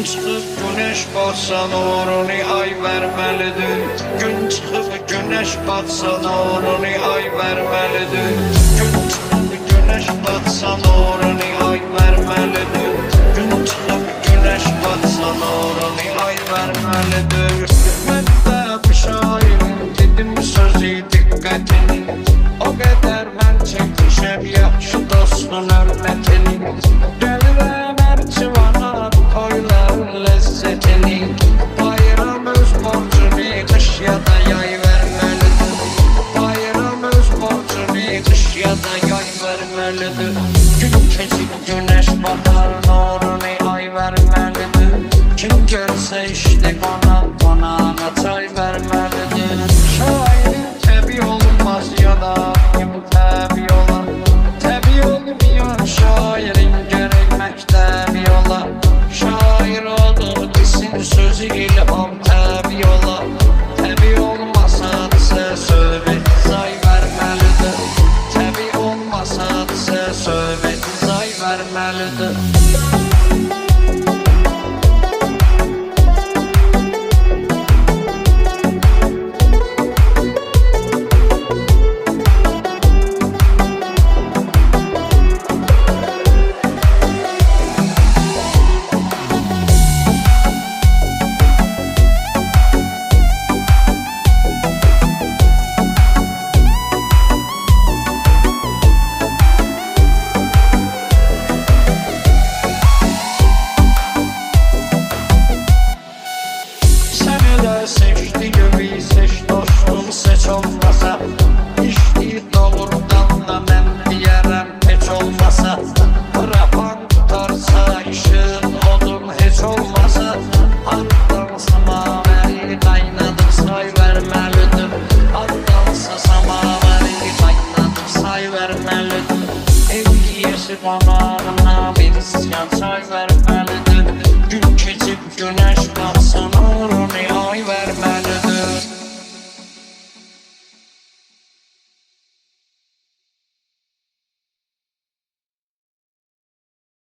Gün çıxıb güneş batsa nurunu ay verməlidir. Gün çıxıb güneş batsa nurunu ay verməlidir. Gün çıxıb güneş batsa nurunu ay verməlidir. Gün çıxıb güneş batsa nurunu ay verməlidir. Mən də bir şairim, dedim sözü diqqətini. O qədər mən çəkmişəm yaxşı dostun hörmətini. Gəlirəm ərçivana toyların ləzzətini. Bayram öz borcunu qış ya da yay verməlidir. Bayram öz borcunu qış ya da yay verməlidir. Gün keçib güneş batar nurunu ay verməlidir. Kim görsə işte qonaq çay verməlidir. Şairin təbii olmaz ya da təbii olan. Təbii olmayan şairin gərək məktəbi ola. Şair olur desin sözü ilham təbii ola. Təbii olmasa ise söhbət zay verməlidir. Təbii olmasa ise söhbət zay verməlidir. Seçti gibi seç dostum seç olmasa. İşte doğrudan da mən deyərəm heç olmasa. Rapan tutarsa işin odun heç olmasa. Addansa maveri qaynadım say verməlidir. Addansa samaveri qaynadım say verməlidir. Ev yiyesi qonağına